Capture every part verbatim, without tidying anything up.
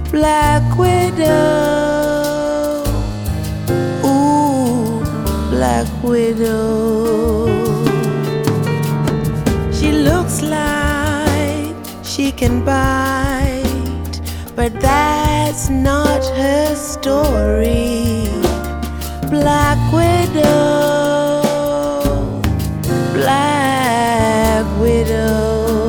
Black Widow. Ooh, Black Widow. She looks like she can bite, but that's not her story. Black Widow, Black Widow.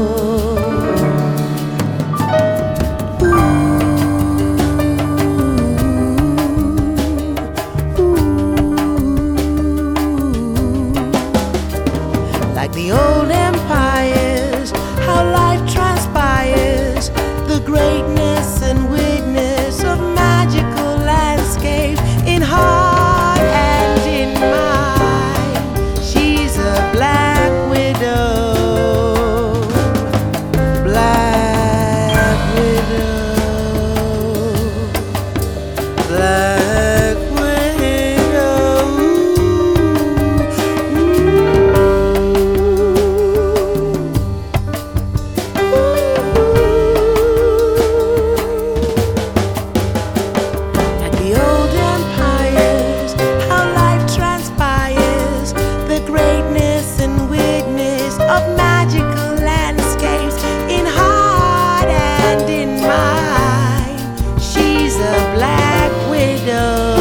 Like the old empires, how life transpires, the greatness and weakness of magical landscapes in heart and in mind. She's a Black Widow, Black Widow, Black. Of magical landscapes in heart and in mind. She's a Black Widow.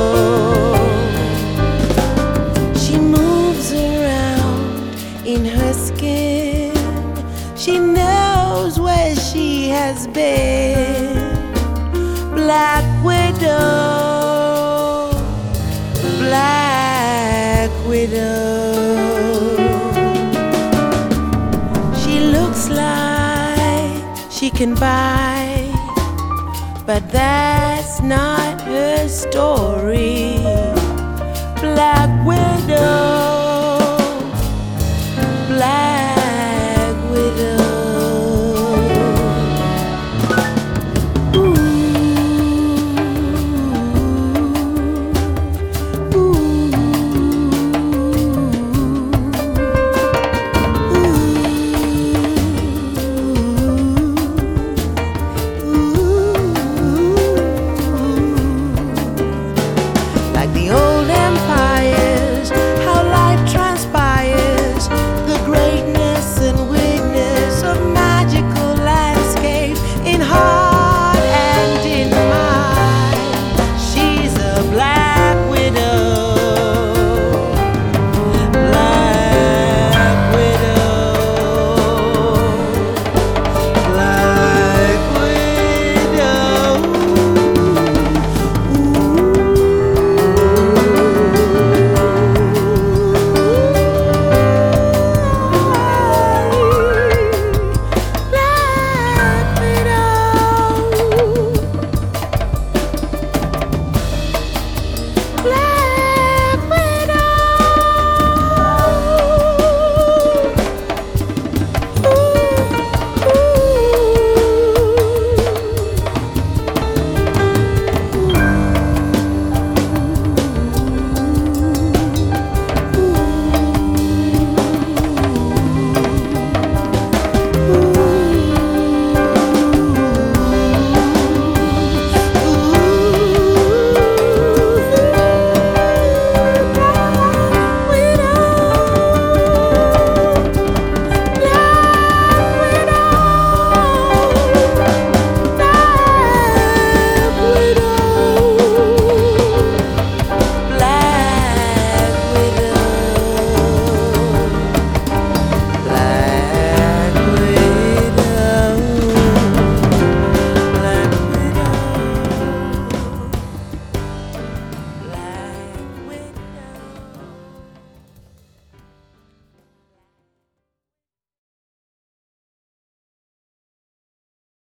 She moves around in her skin. She knows where she has been. Black Widow, Black Widow. Looks like she can bite, but that's not her story. Black Widow.